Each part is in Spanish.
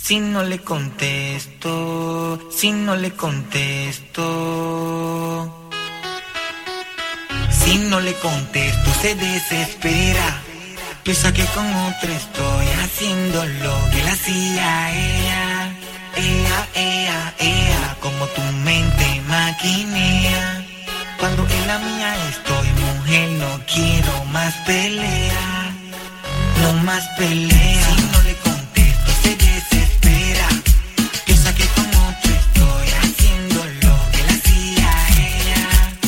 Si no le contesto, si no le contesto, si no le contesto se desespera. Piensa que con otro estoy haciendo lo que le hacía a ella. Como tu mente maquinea. Cuando en la mía estoy, mujer, no quiero más pelea. No más pelea. Si no le contesto se desespera. Piensa que con otro estoy haciendo lo que le hacía a ella.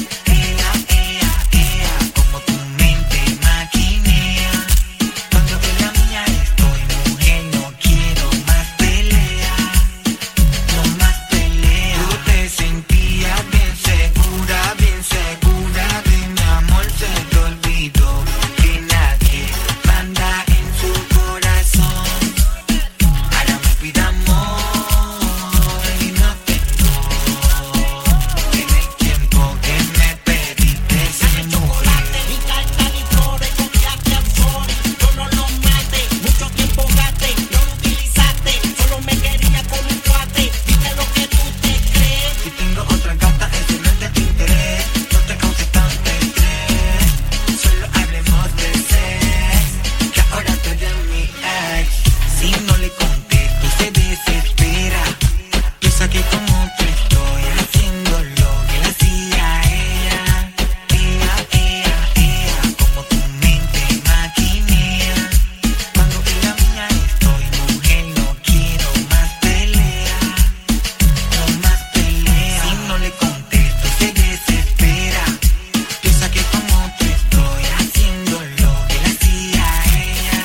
Como tu mente maquinea. Cuando en la mía estoy, mujer, no quiero más pelea. No más pelea. Tú te sentías bien segura de mi amor, se te olvidó que nadie manda en su corazón. Ahora me pide amor y no tengo. En el tiempo que me pediste se murió. Ni carta ni flores, confiaste al sol. Yo no lo maté, mucho tiempo gasté, no lo utilizaste. Solo me quería con un cuate. Dime lo que tú te crees. Si tengo otra gata, eso no es de tu interés. No te causes tanto estrés. Solo hablemos de sex, que ahora tú eres mi ex. Si no le contesto se desespera. Piensa que con otro estoy haciendo lo que le hacía a ella. Como tu mente maquinea. Cuando en la mía estoy, mujer, no quiero más pelea. No más pelea. Si no le contesto se desespera. Piensa que con otro estoy haciendo lo que le hacía a ella.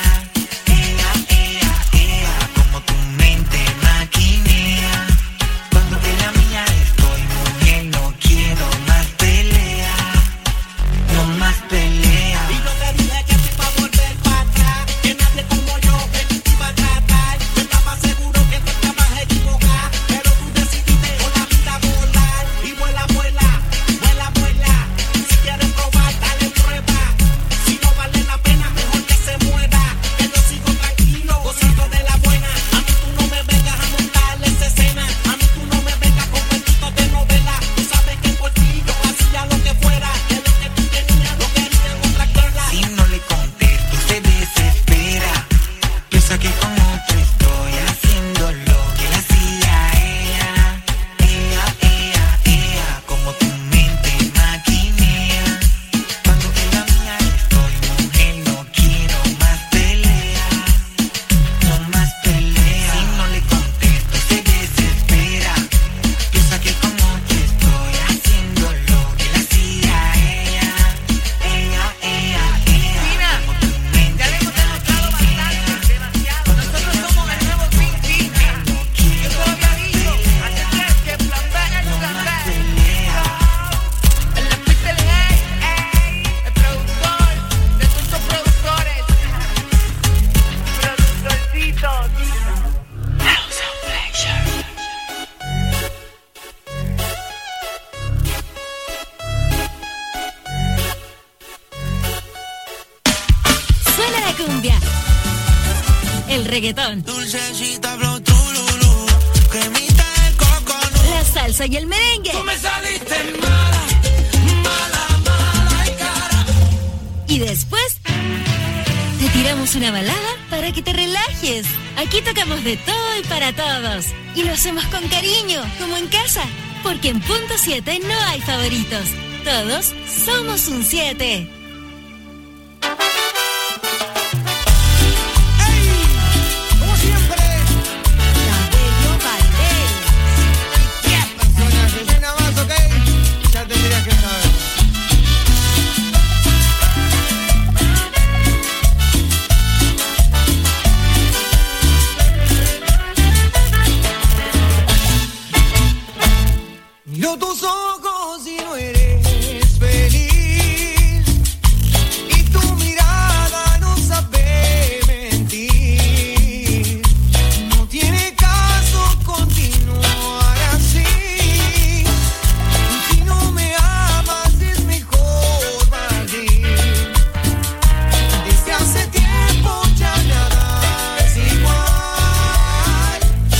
Como tu mente maquinea. Cuando en la mía estoy, mujer, no quiero más pelea. No más pelea. Y yo te dije que te iba a volver para atrás, que nadie como yo que te iba a tratar. Yo estaba seguro que tú estabas equivocada, pero tú decidiste con la vida volar. Y vuela, vuela, vuela, vuela. Si quieres probar, dale prueba. Si no vale la pena, mejor que se muera. Que yo sigo tranquilo, gozando de la buena. A mí tú no me vengas a montarle esa escena. A mí tú no me vengas con cuentitos de novela. Tú sabes que por ti yo hacía lo que fuera. Que lo que tú tenías lo querían otra cola. Si no le contesto se desespera. Piensa que con otro estoy haciendo lo que le hacía a ella. Como tu mente maquinea. Cuando en la mía estoy, mujer, no quiero más pelea. No más pelea. Si no le contesto se desespera. Piensa que con otro estoy haciendo lo que le hacía a ella. Como tu mente Ya le hemos demostrado bastante, demasiado. Nosotros somos el nuevo Pink Pizza. Yo te lo había dicho. Hace tres que plan B es plan B. El Pixel Head, el productor de todos estos productores. Productorcitos. House of Pleasure. Suena la cumbia, el reggaetón, Dulcecita flow tururú, cremita de coconut. la salsa y el merengue. Tú me saliste mala, mala, mala y cara. Y después te tiramos una balada para que te relajes. Aquí tocamos de todo y para todos. Y lo hacemos con cariño, como en casa. Porque en Punto 7 no hay favoritos. Todos somos un 7. Como siempre, Cabello Valdés. doña Cristina más, ¿ok? Ya tendrías que saber. Miro tus ojos y no eres feliz. Y tu mirada no sabe mentir. No tiene caso continuar así. Si no me amas es mejor partir. Desde hace tiempo ya nada es igual.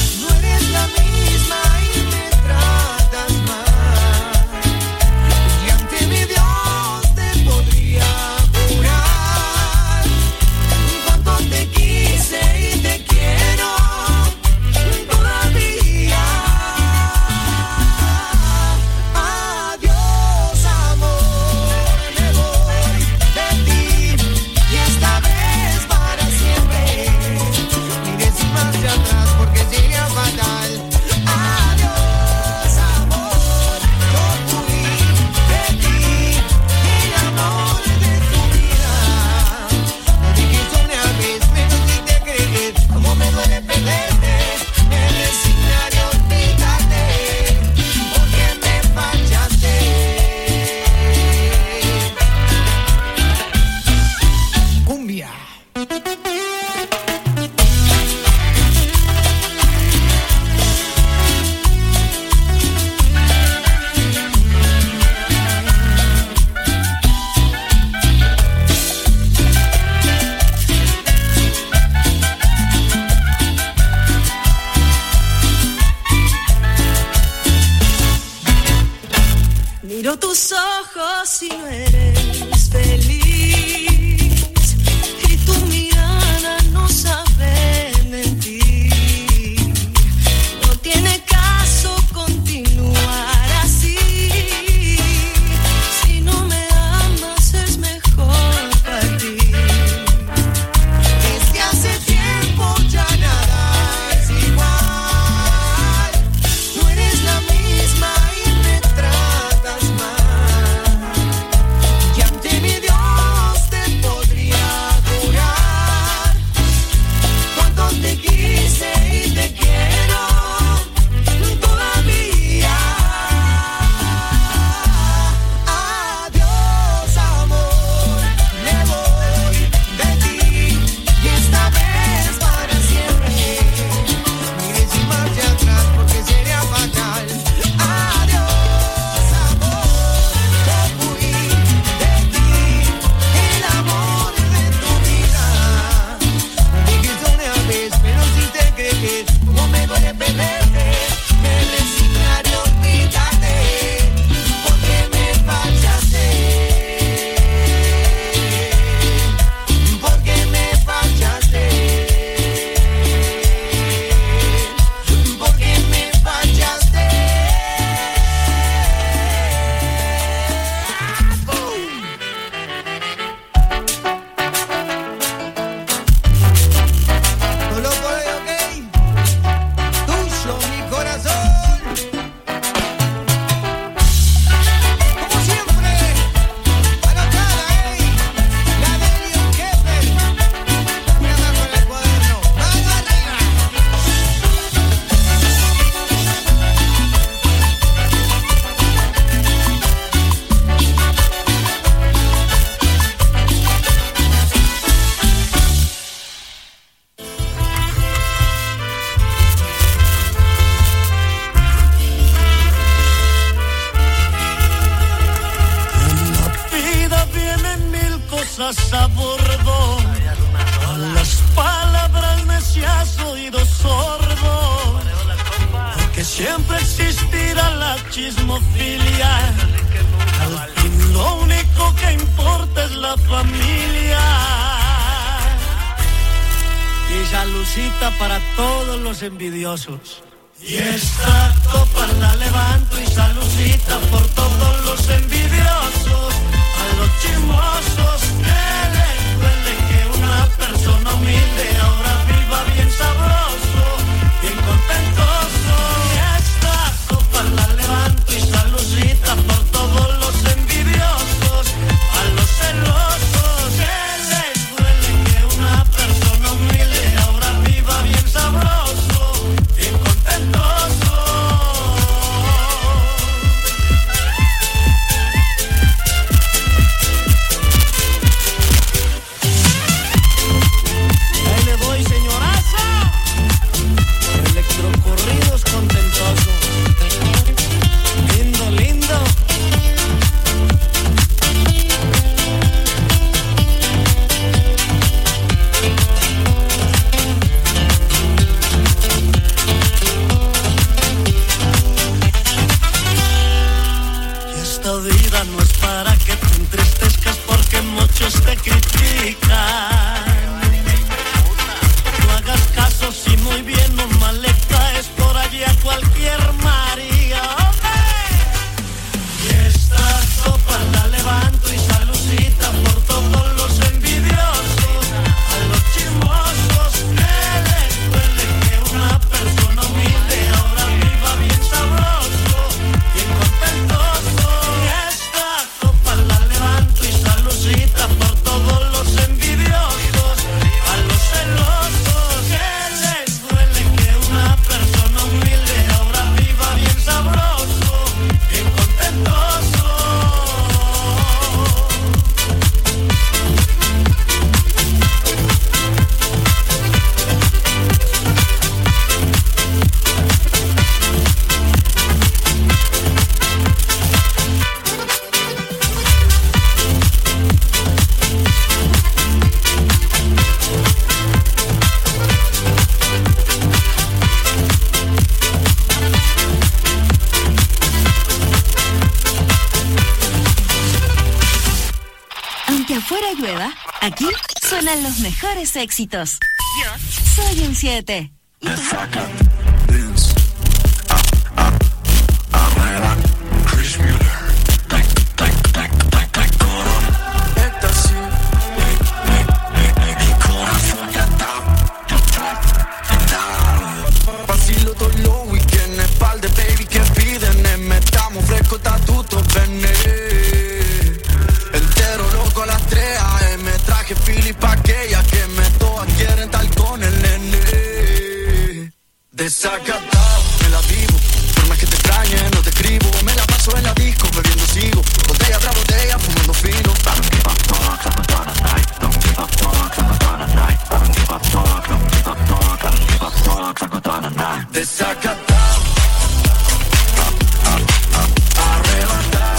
Miro tus ojos y no eres feliz, y tu mirada no sabe mentir. No tiene caso continuar así. Si no me amas es mejor partir. Desde hace tiempo ya nada es igual. No eres la misma y me tratas mal. Y ante mi Dios te podría jurar cuánto te quise y te quiero todavía. Adiós, amor, me voy de ti y esta vez para siempre. Mire sin marcha atrás porque sería fatal. Adiós, amor, me fui de ti, el amor de tu vida. Me dijiste una vez, pero si te crees, no me duele perderte. Me resignaré a olvidarte, porque me fallaste. Porque me fallaste. Porque me fallaste. No lo puedo, ok. Tuyo mi corazón. Como siempre, anotada, la de Leon Kepler. Una más con el cuaderno. ¡Mano arriba! En la vida vienen mil cosas a bordo. A las palabras me se has oído sordo. Porque siempre existirá la chismofilia. Al fin lo único que importa es la familia. Y salucita para todos los envidiosos. Y esta copa la levanto y salucita por todos los envidiosos. A los chismosos que les duele que una persona humilde ahora viva bien sabroso, bien contentoso. Y esta copa la levanto y salucita por todos los envidiosos. A los celosos que les duele que una persona humilde ahora viva bien sabroso, bien contentoso. Ahí le doy, señoraza. Electrocorridos contentosos. Lindo, lindo. Y esta vida no es para que te entristezcas porque muchos te critican. No hagas caso si muy bien o mal le caes por allí a cualquier María. Y esta copa la levanto y salucita por todos los envidiosos. A los chismosos que les duele que una persona humilde ahora viva bien sabroso, bien contentoso. Y esta copa la levanto y salucita por todos los envidiosos. afuera llueva, aquí suenan los mejores éxitos. Yo soy un 7. ¿Y tú? Vacilo todos los weekends, espalda baby che piden e mettiamo fresco da tutto bene. Entero loco a las 3 AM, traje Filipa aquella que me toa quieren tal con el nene. Desacatado, me la vivo, por más que te extrañe no te escribo. Me la paso en la disco, bebiendo sigo, botella tras botella, fumando fino. Don't give up talk, don't give up talk, don't give up talk, don't give up talk, don't give up talk, don't give up talk, don't give up talk, don't give up talk. Desacatado, arrebatado,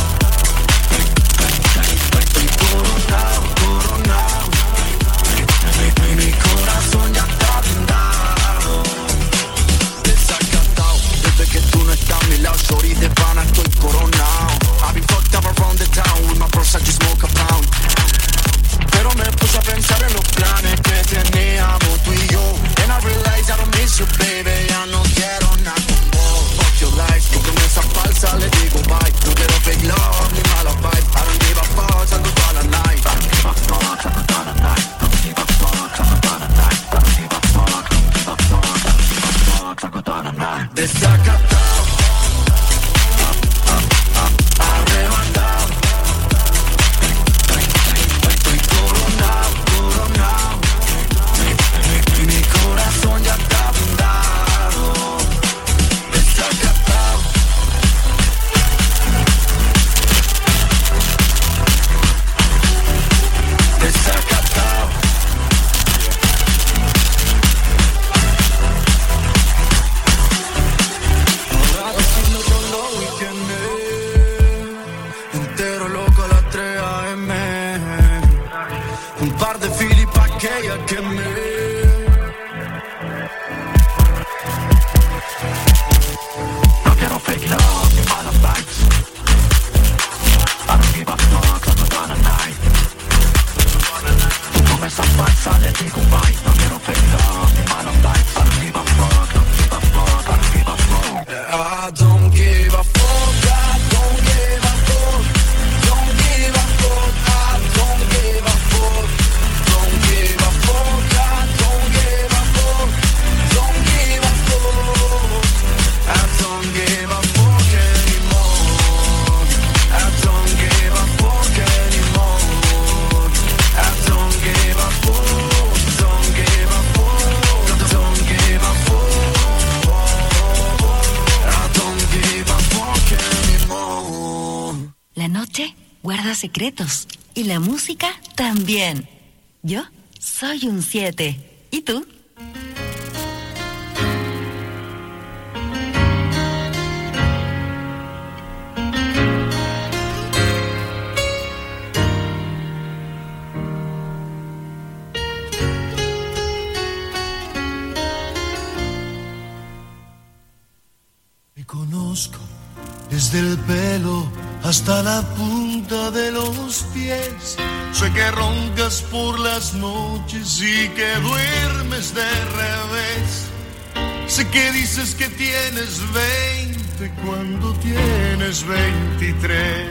estoy coronado, coronado, mi corazón ya está blindado. Desacatado, desde que tú no estás a mi lado, shorty de pana estoy coronado. I've been fucked up around the town with my bros, I just smoke a pound. Pero me puse a pensar en los planes que teníamos tú y yo. And I realize I don't miss you, baby. Ya no quiero nada con vos. Fuck your lies, con promesa falsa le digo bye. No quiero fake love ni mala vibe. I don't give a fuck, salgo toda la night. I don't give a fuck, salgo toda la night. I don't give a fuck, salgo toda la night. I don't give a fuck, don't give a fuck, don't give a fuck, salgo toda la night. Desacatado, arrebatado, estoy coronado, coronado, mi corazón ya está blindado. Desacatado, desacatado. Ahora vacilo todos los weekends, entero loco a las 3 AM. Un par de Filipa aquella que me... No quiero fake love ni malas vibes. I don't give a fuck, salgo toda la night. Tu promesa falsa le digo bye. No quiero fake love ni malas vibes. I don't give a fuck, don't give a fuck, I don't give a fuck. I don't give a fuck, I don't give a fuck. Don't give a fuck, I don't give a fuck. Don't give a fuck, I don't give a fuck. Don't give a fuck, I don't give a fuck anymore. I don't give a fuck anymore. I don't give a fuck, don't give a fuck, don't give a fuck. I don't give a fuck anymore. La noche guarda secretos y la música también. Yo soy un 7. ¿Y tú? Te conozco desde el pelo hasta la punta de los pies. Sé que roncas por las noches y que duermes de revés. Sé que dices que tienes 20 cuando tienes 23.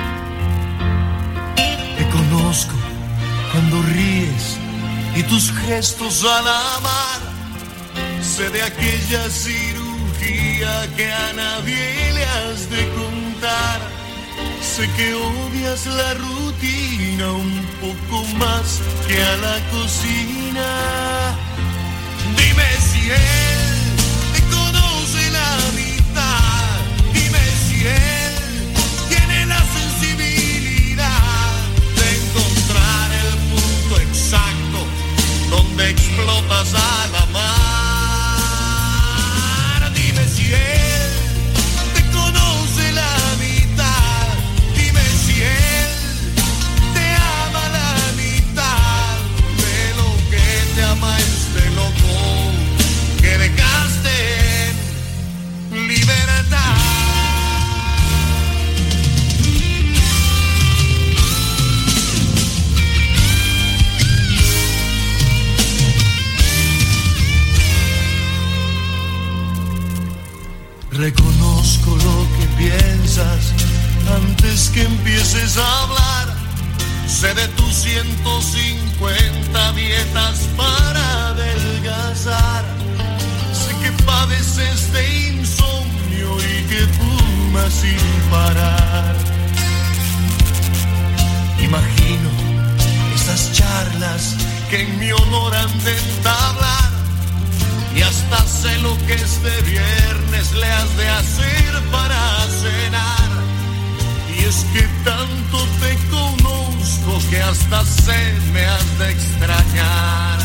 Te conozco cuando ríes y tus gestos al amar. Sé de aquella cirugía que a nadie le has de contar. Sé que odias la rutina un poco más que a la cocina. Dime si él te conoce la mitad. Dime si él tiene la sensibilidad de encontrar el punto exacto donde explotas al amar. Dime si él te conoce la mitad. Dime si él te ama la mitad de lo que te ama este loco que de cada empieces a hablar. Sé de tus 150 dietas para adelgazar. Sé que padeces de insomnio y que fumas sin parar. Imagino esas charlas que en mi honor han de entablar. Y hasta sé lo que este viernes le has de hacer para cenar. Y es que tanto te conozco que hasta sé me has de extrañar.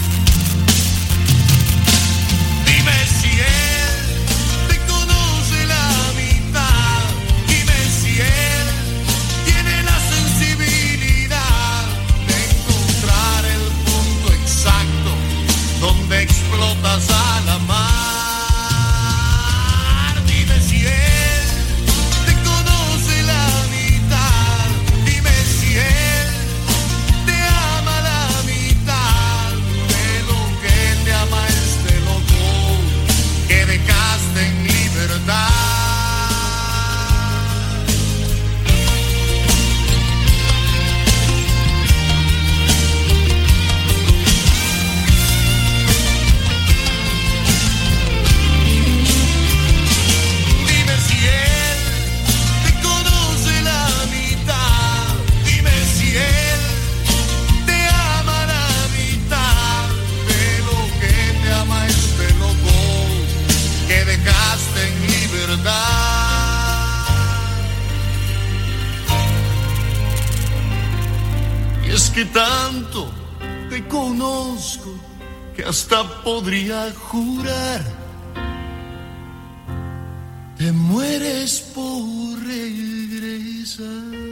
Dime si él te conoce la mitad. Dime si él tiene la sensibilidad de encontrar el punto exacto donde explotas a la mar. Dime si él te conoce la mitad. Dime si él te ama la mitad de lo que te ama este loco que dejaste en libertad. Y es que tanto te conozco que hasta podría jurar te mueres por regresar.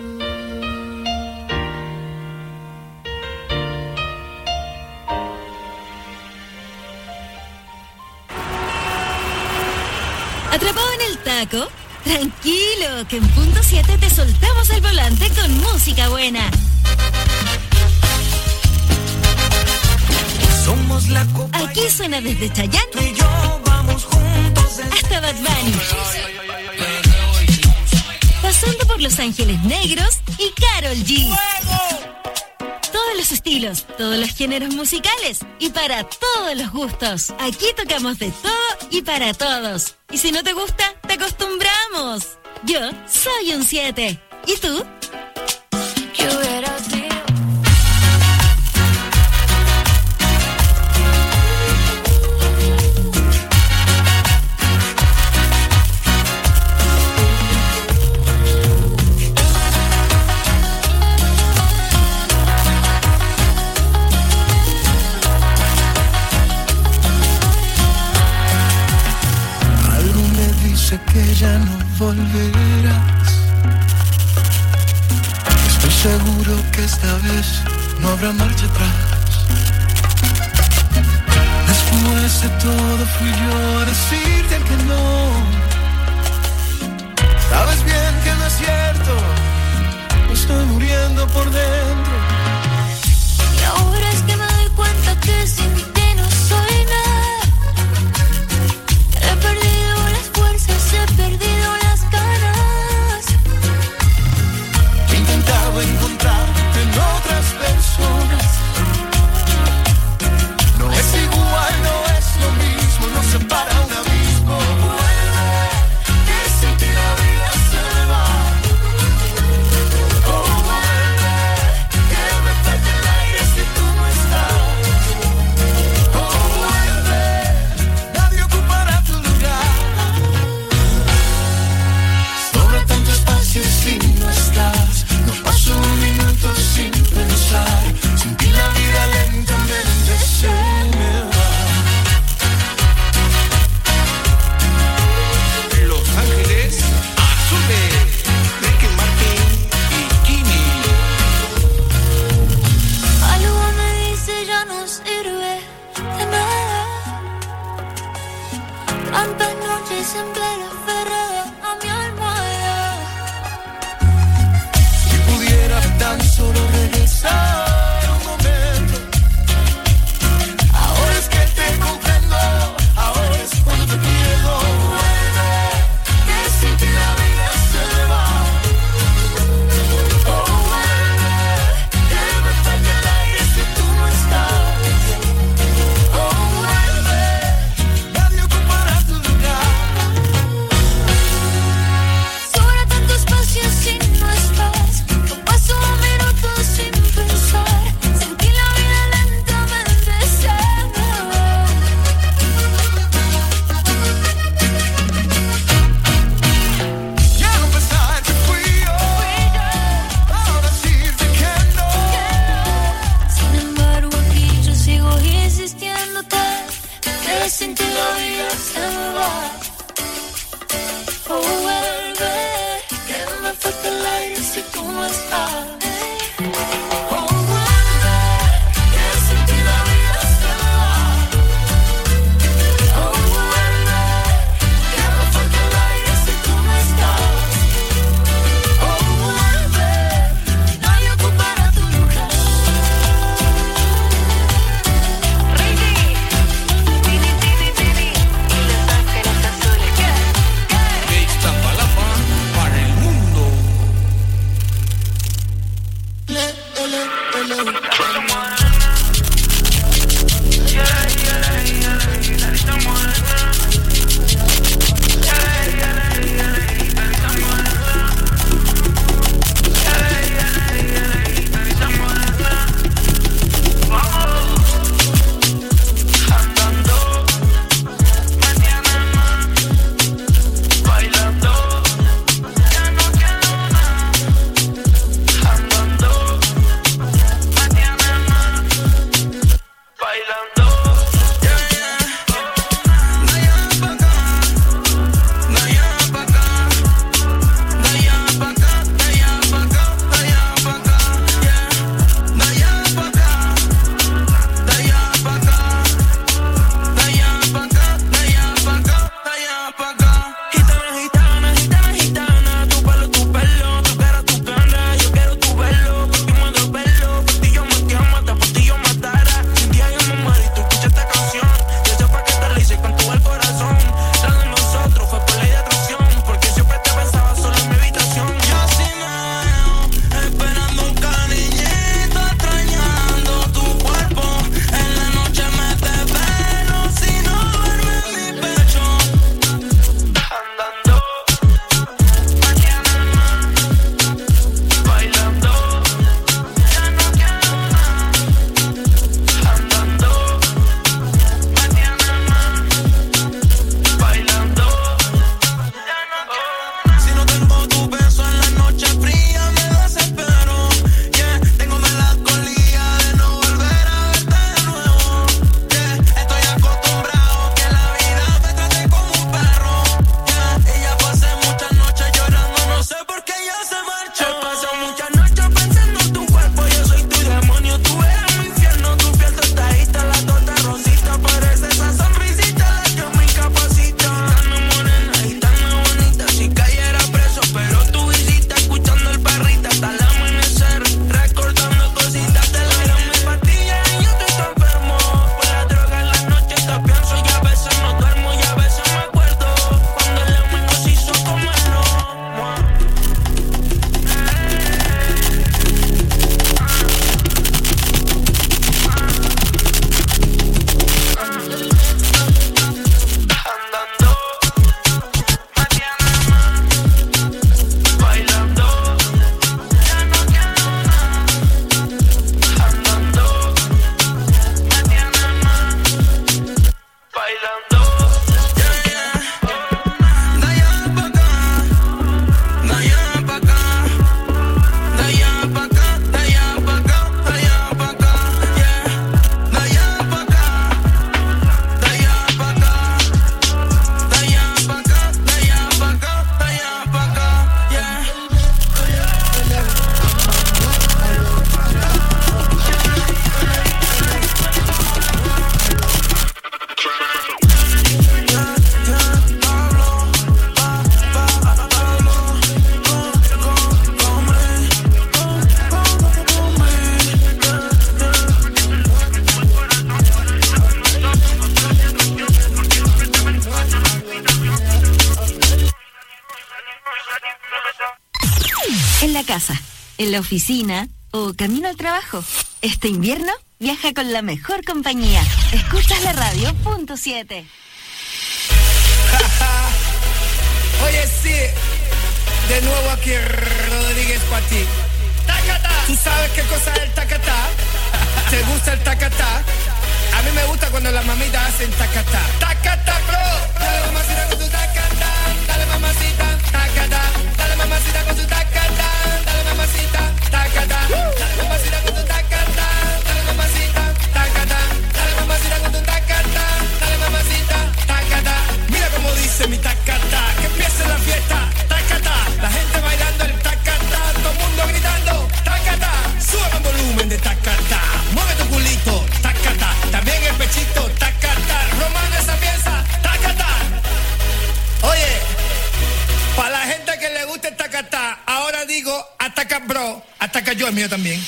¿Atrapado en el taco? Tranquilo, que en punto 7 te soltamos el volante con música buena. Somos la copa. Aquí suena desde Chayanne Tú y yo vamos juntos hasta Bad Bunny, pasando por Los Ángeles Negros y Karol G. Todos los estilos, todos los géneros musicales y para todos los gustos. Aquí tocamos de todo y para todos. Y si no te gusta, te acostumbramos. Yo soy un 7. ¿Y tú? ¿Qué hubiera sido? Que ya no volverás. Estoy seguro que esta vez no habrá marcha atrás. Después de todo fui yo a decirte que no. Sabes bien que no es cierto, me estoy muriendo por dentro. Y ahora es que me doy cuenta que sin ti no soy nada. He perdido las fuerzas, he perdido las ganas. He intentado encontrarte en otras personas. No es igual, no es lo mismo, nos separa un abismo. Vuelve, que sin ti la vida se va. Oh, vuelve, En la casa, en la oficina o camino al trabajo. Este invierno viaja con la mejor compañía. Escuchas la radio punto 7. Oye, sí, de nuevo aquí Rodríguez para ti. ¡Tacatá! ¿Tú sabes qué cosa es el tacatá? ¿Te gusta el tacatá? A mí me gusta cuando las mamitas hacen tacatá. ¡Tacatá, bro! Dale mamacita con tu tacatá. Dale mamacita, tacatá. Dale mamacita con tu tacatá. Dale mamacita, tacatá. Dale mamacita con tu tacatá. Dale mamacita, tacatá. Dale mamacita con tu tacatá. Dale mamacita, tacatá. Mira cómo dice mi tacatá. Que empiece la fiesta, tacatá. La gente bailando el tacatá. Todo el mundo gritando, tacatá. Sube el volumen de tacatá. Mueve tu culito, tacatá. También el pechito, tacatá. Romana esa pieza, tacatá. Oye, para la gente que le gusta el tacatá, ahora digo, ataca bro, ataca yo, el mío también.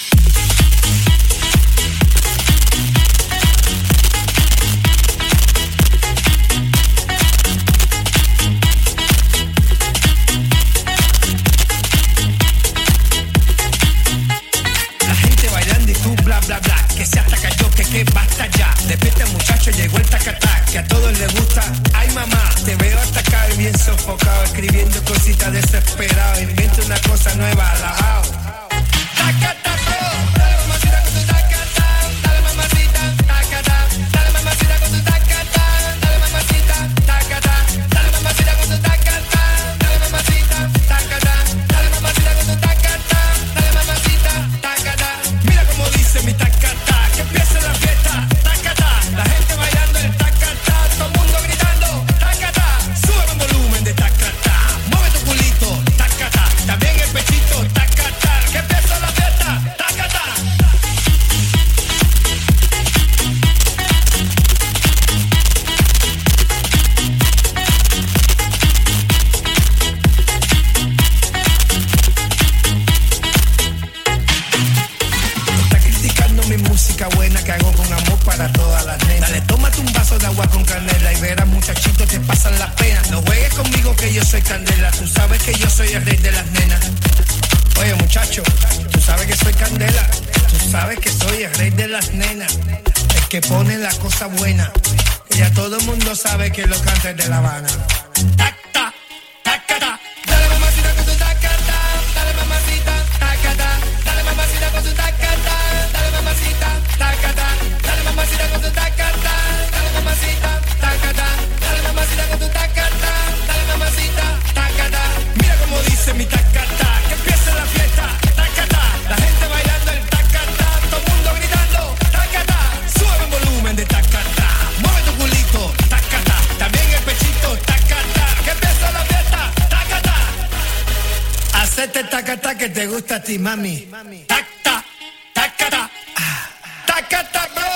La gente bailando y tú bla bla bla, que se ataca yo, que basta ya. Despierta muchacho, llegó el tacatá, que a todos les gusta. Ay mamá, te veo atacado y bien sofocado, escribiendo cositas desesperado. Invento una cosa nueva, alabao. Tacatá, bro, dale mamacita con tu tacatá. Dale mamacita, tacatá. Dale mamacita con tu tacatá. Dale mamacita, tacatá. Dale mamacita con tu tacatá. Dale mamacita, tacatá. Dale mamacita con tu tacatá. Dale mamacita, tacatá. Mira cómo dice mi tacatá, que empiece la fiesta, tacatá. La gente bailando el tacatá, todo el mundo gritando, tacatá. Sube el volumen de tacatá, mueve tu culito, tacatá. También el pechito, tacatá. Que empiece la fiesta, tacatá. Está criticando mi música buena que hago con amor para todas las nenas. Dale, tómate un vaso de agua con canela y verás muchachito te pasan las penas. No juegues conmigo que yo soy candela, tú sabes que yo soy el rey de las nenas. Oye muchacho, tú sabes que soy candela, tú sabes que soy el rey de las nenas, el que pone la cosa buena. Y ya todo el mundo sabe que lo canta es de La Habana. Tacta, tacata, dale mamacita con tu tacata, dale mamacita, tacata, dale mamacita con tu tacata, dale mamacita, tacata, dale mamacita con tu tacata, dale mamacita, tacata, dale mamacita con tu tacata, dale mamacita, tacata. Mira cómo dice mi tacata, que empiece la fiesta, tacata. La gente bailando el tacata, todo el mundo gritando, tacata. Sube el volumen de tacata, mueve tu culito, tacata. También el pechito, tacata. Que empiece la fiesta, tacata. Hacete tacata que te gusta a ti, mami. Tacta, tacata, tacata, bro.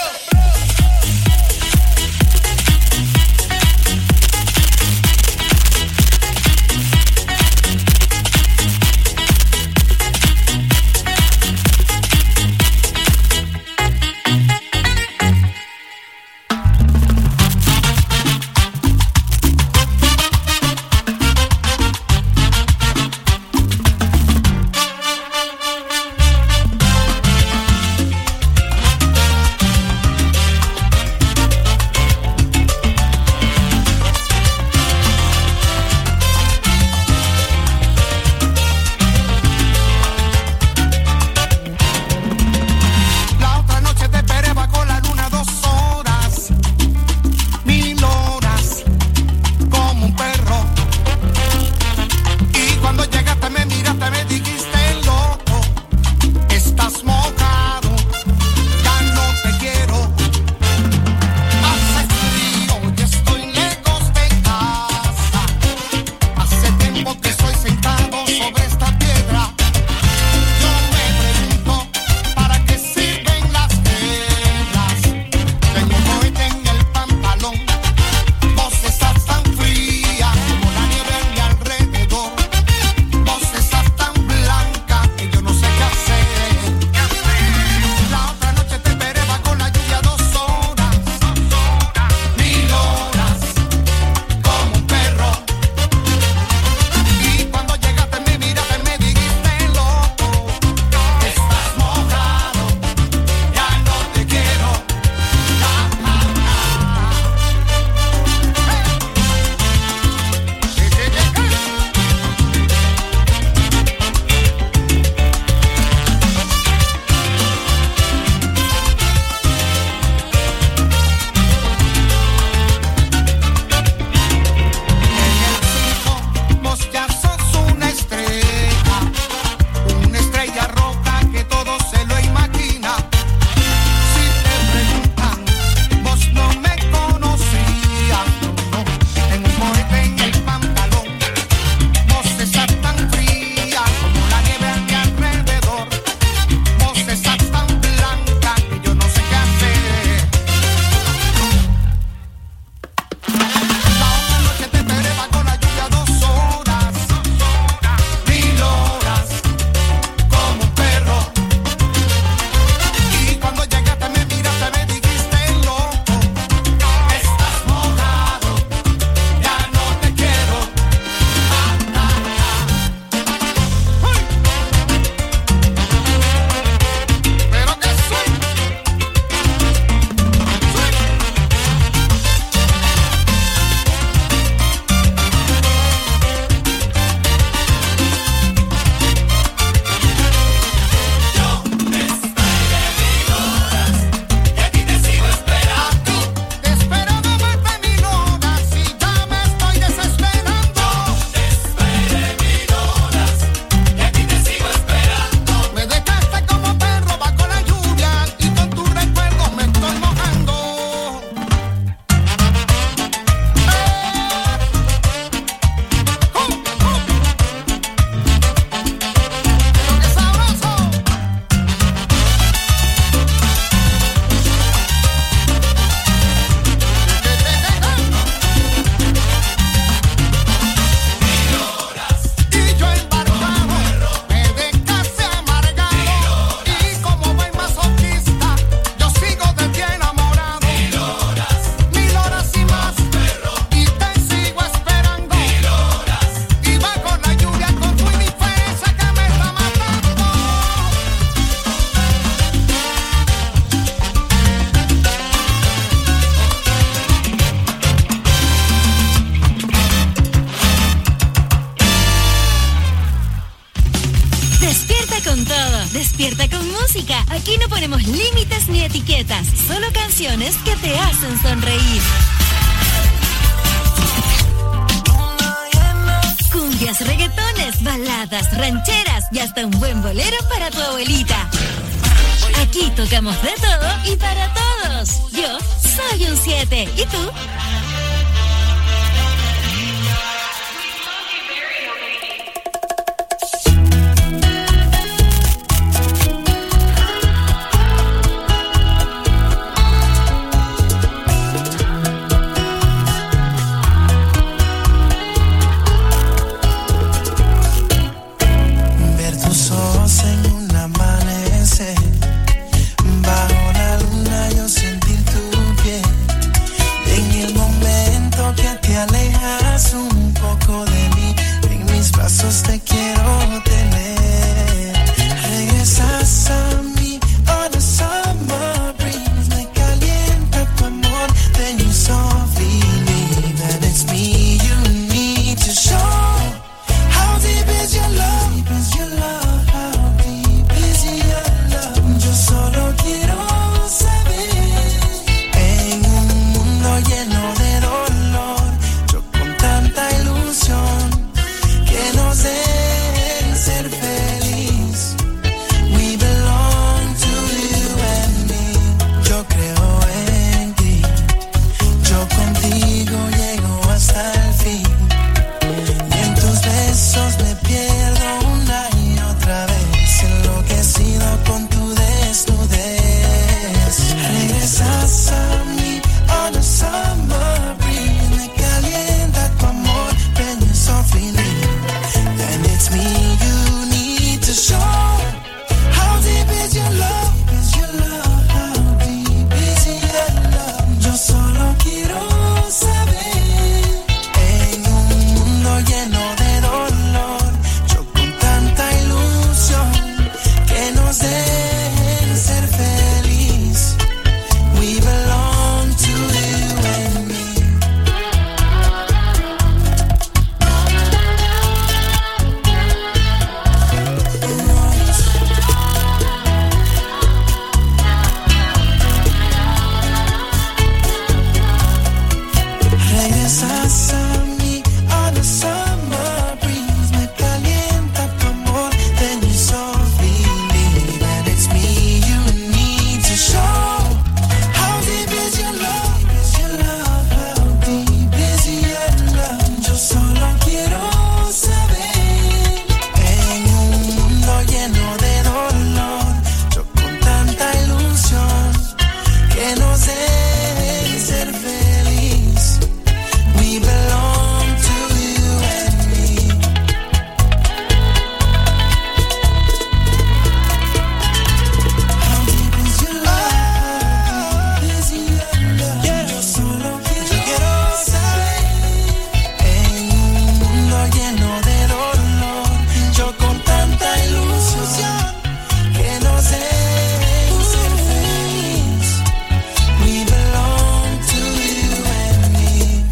Despierta con todo, despierta con música. Aquí no ponemos límites ni etiquetas, solo canciones que te hacen sonreír. Cumbias, reggaetones, baladas, rancheras y hasta un buen bolero para tu abuelita. Aquí tocamos de todo y para todos. Yo soy un 7. ¿Y tú? Te quiero tener. Regresas a mí on a summer breeze. Me calienta tu amor. Then you softly leave. And it's me you need to show. How deep is your love? Deep is your love. How deep is your love? Yo solo quiero saber. En un mundo lleno de dolor, yo con tanta ilusión que nos den ser feliz. We belong to you and me. Yo creo en ti, yo contigo llego hasta el fin. Y en tus besos me pierdo una y otra vez, enloquecido con tu desnudez. Regresas a mí on a summer breeze. Me calienta tu amor, when you softly leave. And it's me you need to show. How deep is your love? Is your love? How deep is your love? Yo solo quiero saber. En un mundo lleno de dolor, yo con tanta ilusión que nos dejen ser feliz. We belong to you and me. Regresas a mí on a summer breeze. Me calienta tu amor, then you softly leave. And it's me you need to show. How deep is your love? Is your love? How deep is your love? Yo solo quiero saber. En un mundo lleno de dolor, yo con tanta ilusión que nos dejen ser feliz. We belong to you and me. How deep is your love? How deep is your love? Yo solo quiero saber. En un mundo lleno de dolor, yo con tanta ilusión que no sé ser feliz. We belong to you and me.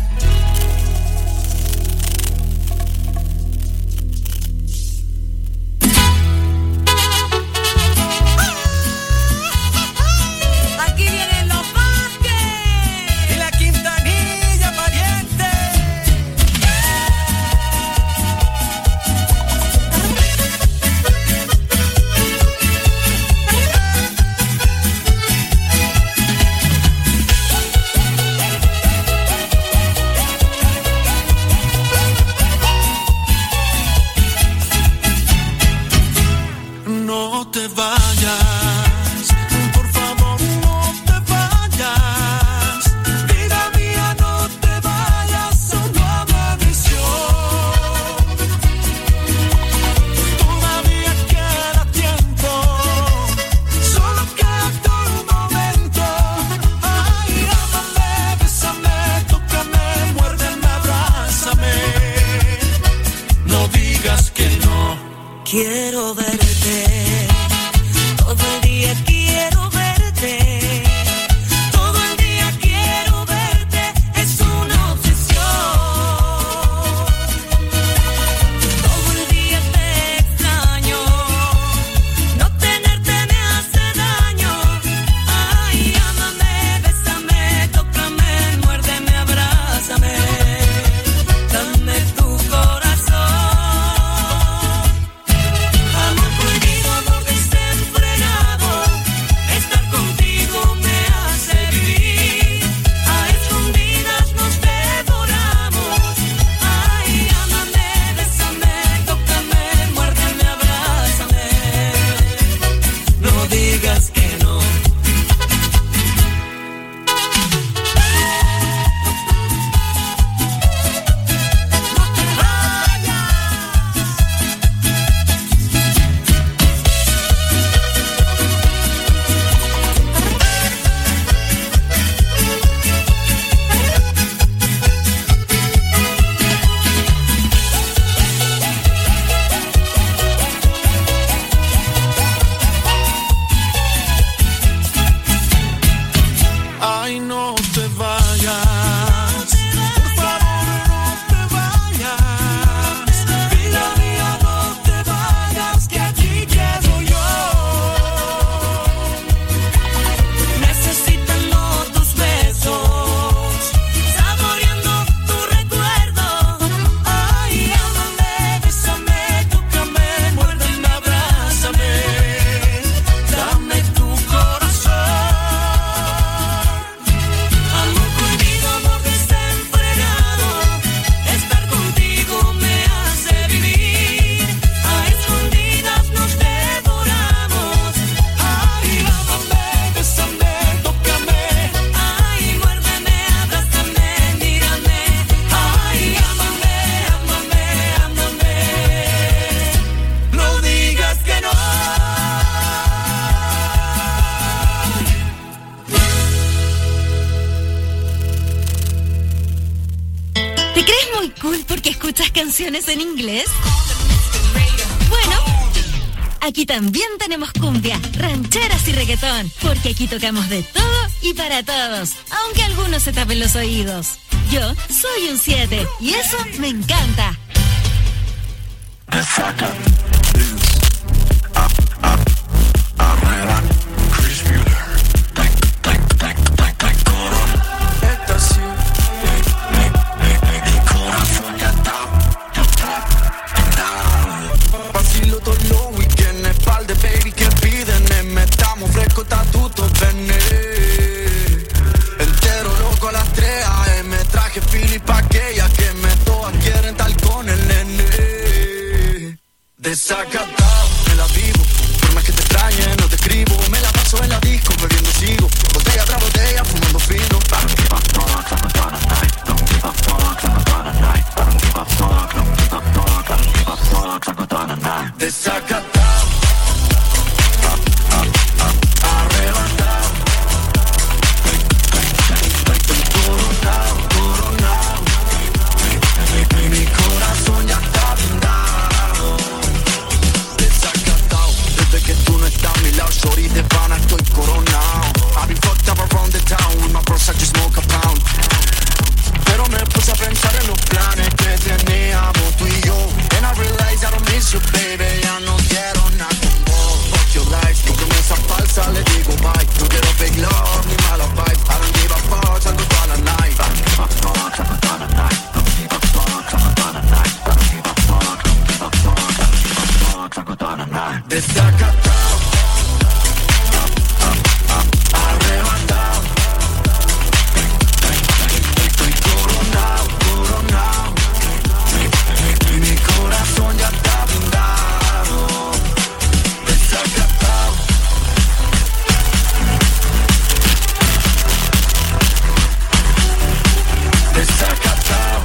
Aquí vienen los Vázquez. Y la Quintanilla, pariente. No te vayas, por favor no te vayas. Vida mía, no te vayas, solo amaneció. Todavía queda tiempo, solo queda un momento. Ay, ámame, bésame, tócame, muérdeme, abrázame. No digas que no. Quiero verte, todo el día quiero verte, todo el día quiero verte, es una obsesión. Todo el día te extraño, full porque escuchas canciones en inglés? Bueno, aquí también tenemos cumbia, rancheras y reggaetón, porque aquí tocamos de todo y para todos, aunque algunos se tapen los oídos. Yo soy un 7 y eso me encanta. Vacilo todos los weekends, pal de baby che piden, mettiamo fresco da tutto bene. Entero loco a las 3 AM, me traje Filippa aquella que me toa quieren tal con el nene. Desacatado, me la vivo, por más que te extrañe, no te escribo. Me la paso en la disco, bebiendo sigo, botella tras botella, fumando fino. Desacatado, arrebatado, coronado, mi corazón ya está blindado. Desacatado, desde que tú no estás a mi lado, shorty de pana estoy coronado. I've been fucked up around the town with my bros, I just smoke a pound. Pero me puse a pensar en los planes que teníamos tú y yo. And I realize I don't miss you, baby. Ya no quiero nada con vos. Fuck your life, tu promesa falsa, le digo bye. No quiero fake love, ni mala vibe. I don't give a fuck, salgo toda la night. I don't give a fuck, salgo toda la night. I don't give a fuck, salgo toda la night. I don't give a fuck, I don't give a fuck, I don't give a fuck, salgo toda la night. Desacatado, arrebatado. Estoy coronado, coronado. Mi corazón ya está blindado. Desacatado. Desacatado.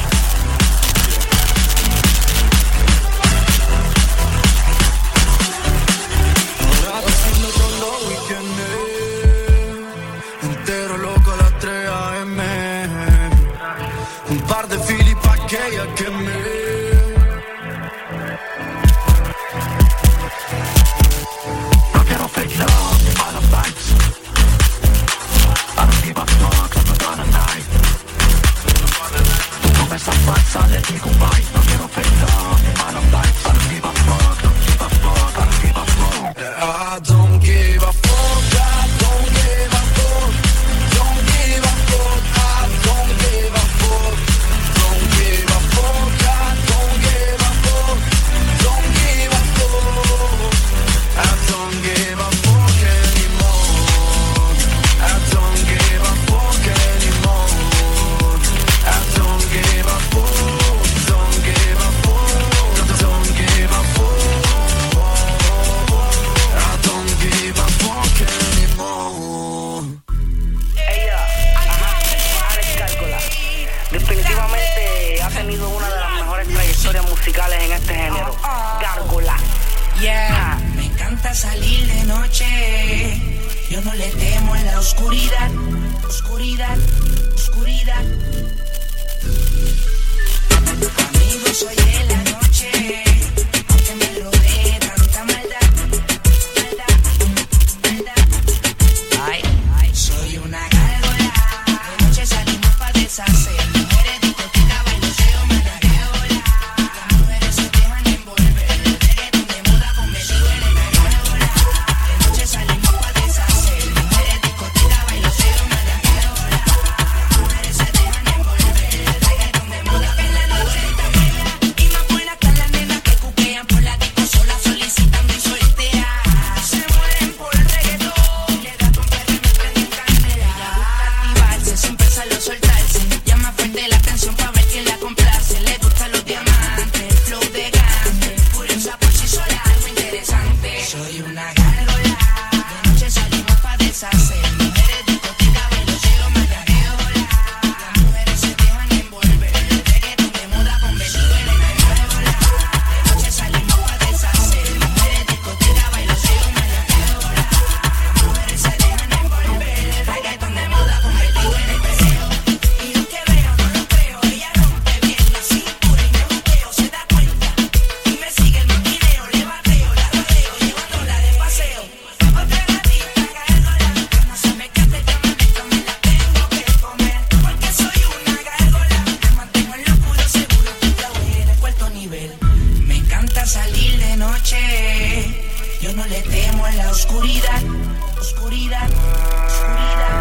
Ahora haciendo todos los weekends, entero loco a las 3 AM. Un par de Filippa aquella que me... No quiero fake love, ni mala vibes. I don't give a fuck, salgo toda la night. Tu promesa falsa, le digo bye. No quiero fake love, ni mala vibes. I don't give a fuck, don't give a fuck, I don't give a fuck. I don't give a fuck, I don't give a fuck. Don't give a fuck, I don't give a fuck. Don't give a fuck, I don't give a fuck. Don't give a fuck. I don't give a fuck anymore. I don't give a fuck anymore. I don't give a fuck. Don't give a fuck. Don't give a fuck. I don't give a fuck anymore. Ella, Alex Gárgola, definitivamente ha tenido una de las mejores trayectorias musicales en este género. Gárgola. Yeah, me encanta salir de noche. Yo no le temo a la oscuridad. Oscuridad, oscuridad. Amigo, soy de la noche. Aunque me rodee tanta maldad. Maldad, maldad. Ay, soy una gárgola. De noche salimos pa' deshacer. Mujeres, discoteca, bailoteo, managueola. Las mujeres se dejan envolver. El reggaetón de moda convertido en una gárgola. De noche salimos pa' deshacer. Mujeres, discoteca, bailoteo, managueola. Las mujeres se dejan envolver. El reggaetón de moda en la noche está buena. Y más buena que la nena que oscuridad, oscuridad, oscuridad.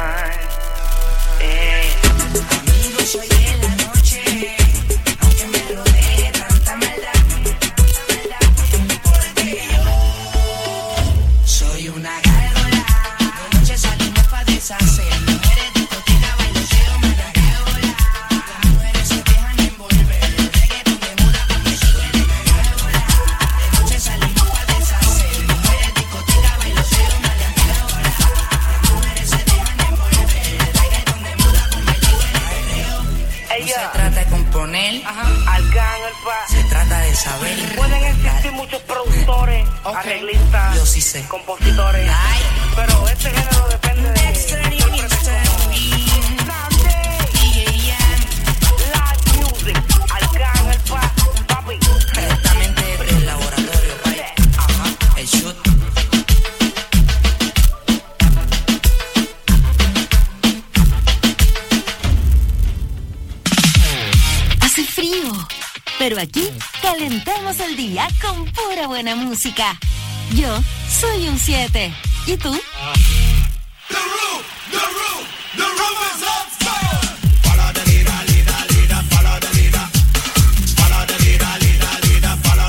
Amigo, soy de la noche, aunque me rodee tanta maldad, porque yo soy una gárgola. De noche salimos pa' deshacer, mujeres, discoteca, bailoteo, maracaola. Las mujeres se dejan envolver, el reggaetón de moda porque siguen en la gárgola. De noche salimos pa' deshacer, mujeres, discoteca, bailoteo, maracaola. Las mujeres se dejan envolver, el reggaetón de moda porque siguen en el perreo. No se trata de componer, se trata de saber. Pueden existir muchos productores, arreglistas, yo sí sé, compositores, pero este género depende de Extraño Mystery, Live Music, Arcángel Paz, papi. directamente del laboratorio, vaya. El shoot. Hace frío, pero aquí calentamos el día con pura buena música. Yo soy un 7. ¿Y tú?